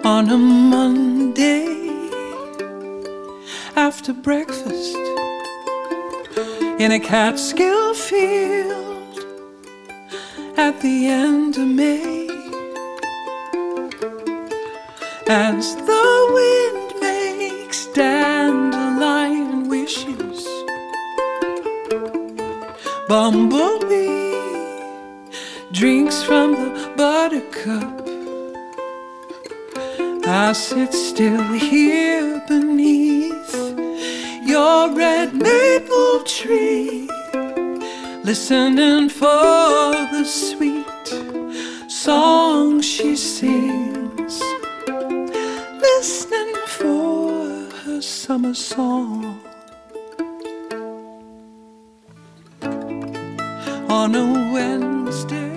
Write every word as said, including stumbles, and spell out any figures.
On a Monday after breakfast in a Catskill field at the end of May, as the wind makes dandelion wishes, bumblebee drinks from the buttercup. I sit still here beneath your red maple tree, listening for the sweet song she sings, listening for her summer song. On a Wednesday